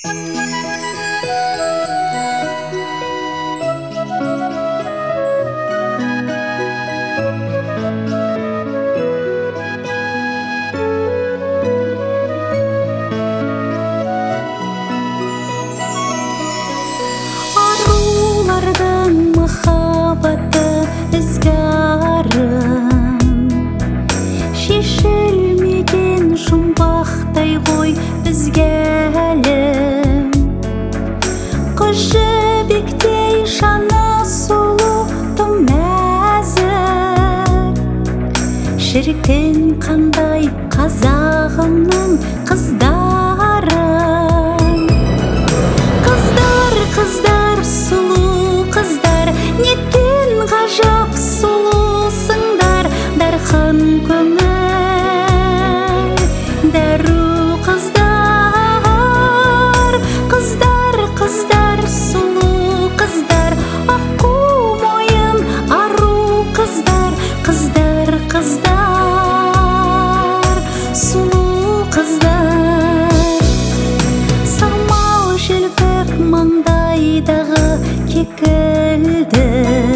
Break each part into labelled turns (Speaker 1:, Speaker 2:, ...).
Speaker 1: Шіркін қандай қазағымның қыздары. Қыздар, қыздар, сұлу қыздар, неткен ғажап сұлусыңдар. Дархан көңіл, дәру қыздар. Қыздар, қыздар, сұлу қыздар, аққу мойын ару қыздар. Қыздар, қыздар, сұлу қыздар. Самал желпіп маңдайдағы кекілді,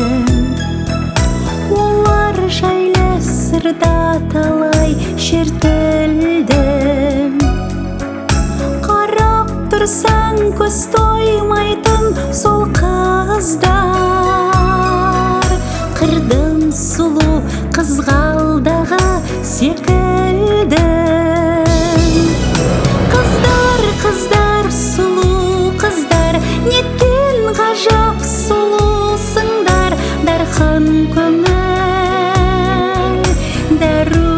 Speaker 1: олар жайлы сырда талай шертілді. Қарап тұрсаң көз тоймайтын сол қыздар. Қырдың сұлу қызғалдағы секілді. Қыздар, қыздар, сұлу қыздар, неткен ғажап сұлусыңдар. Дархан көңіл, дәру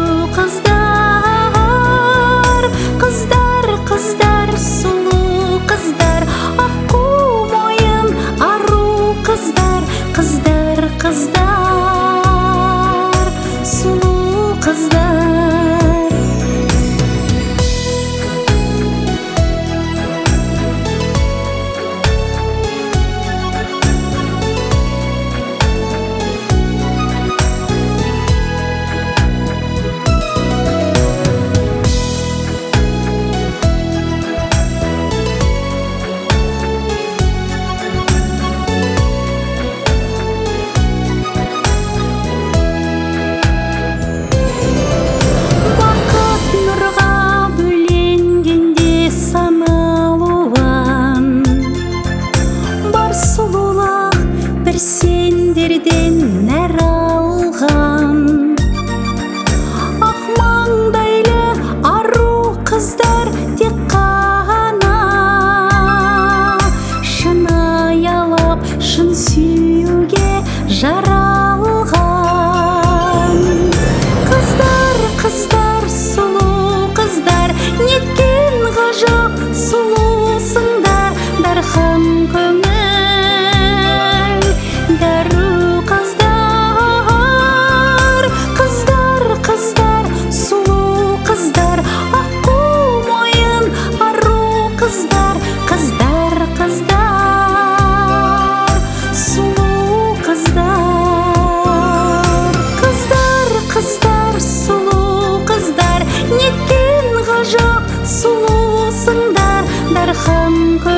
Speaker 1: қыздар. Қыздар, қыздар, сұлу қыздар, аққу мойын ару қыздар. Қыздар, қыздар, сұлу қыздар. Сендерден нәр алған ақ маңдайлы ару қыздар тек қана шын аялап шын сүюге жаралған. Қыздар, қыздар, сұлу қыздар, неткен ғажап сұлусыңдар. Дархан көңіл, дәру қыздар. Қыздар, қыздар, сұлу қыздар, аққу мойын ару қыздар. Қыздар, қыздар, сұлу қыздар. Қыздар, қыздар, сұлу қыздар, неткен ғажап сұлусыңдар. Дархан